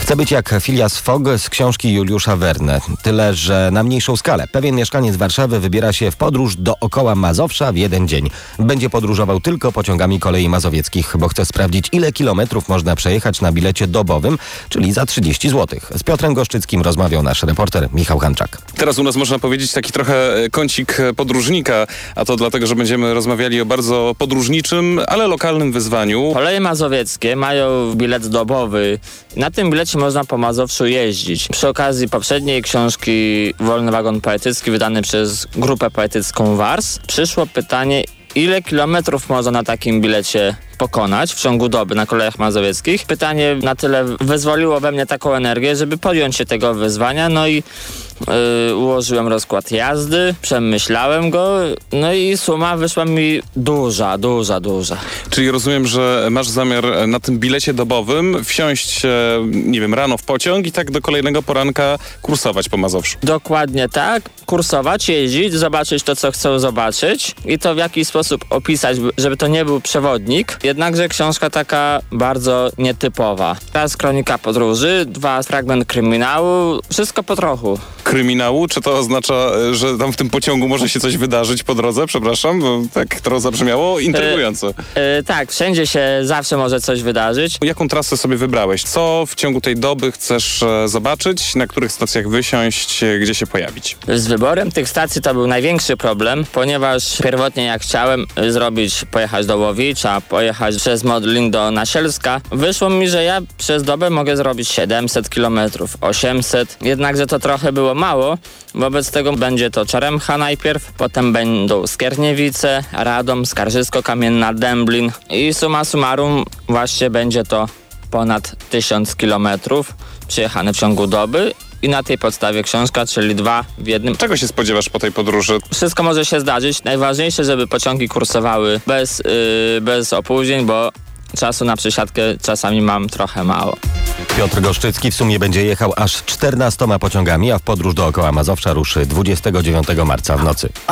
Chce być jak Phileas Fogg z książki Juliusza Verne. Tyle, że na mniejszą skalę. Pewien mieszkaniec Warszawy wybiera się w podróż dookoła Mazowsza w jeden dzień. Będzie podróżował tylko pociągami kolei mazowieckich, bo chce sprawdzić, ile kilometrów można przejechać na bilecie dobowym, czyli za 30 zł. Z Piotrem Goszczyckim rozmawiał nasz reporter Michał Hanczak. Teraz u nas można powiedzieć taki trochę kącik podróżnika, a to dlatego, że będziemy rozmawiali o bardzo podróżniczym, ale lokalnym wyzwaniu. Koleje mazowieckie mają bilet dobowy. Na tym bilecie można po Mazowszu jeździć. Przy okazji poprzedniej książki Wolny Wagon Poetycki, wydany przez grupę poetycką Wars, przyszło pytanie, ile kilometrów można na takim bilecie pokonać w ciągu doby na kolejach mazowieckich. Pytanie na tyle wyzwoliło we mnie taką energię, żeby podjąć się tego wyzwania, no i ułożyłem rozkład jazdy, przemyślałem go, no i suma wyszła mi duża. Czyli rozumiem, że masz zamiar na tym bilecie dobowym wsiąść, nie wiem, rano w pociąg i tak do kolejnego poranka kursować po Mazowszu. Dokładnie tak. Kursować, jeździć, zobaczyć to, co chcę zobaczyć i to w jakiś sposób opisać, żeby to nie był przewodnik. Jednakże książka taka bardzo nietypowa. Raz kronika podróży, dwa fragment kryminału, wszystko po trochu. Kryminału? Czy to oznacza, że tam w tym pociągu może się coś wydarzyć po drodze? Przepraszam, bo tak to zabrzmiało intrygująco. Tak, wszędzie się zawsze może coś wydarzyć. Jaką trasę sobie wybrałeś? Co w ciągu tej doby chcesz zobaczyć? Na których stacjach wysiąść? Gdzie się pojawić? Z wyborem tych stacji to był największy problem, ponieważ pierwotnie jak chciałem pojechać do Łowicza, pojechać przez Modlin do Nasielska, wyszło mi, że ja przez dobę mogę zrobić 700 km, 800, jednakże to trochę było mało, wobec tego będzie to Czeremcha najpierw, potem będą Skierniewice, Radom, Skarżysko-Kamienna, Dęblin i summa summarum właśnie będzie to ponad 1000 km przejechane w ciągu doby. I na tej podstawie książka, czyli 2 w jednym. Czego się spodziewasz po tej podróży? Wszystko może się zdarzyć. Najważniejsze, żeby pociągi kursowały bez opóźnień, bo czasu na przesiadkę czasami mam trochę mało. Piotr Goszczycki w sumie będzie jechał aż 14 pociągami, a w podróż dookoła Mazowsza ruszy 29 marca w nocy.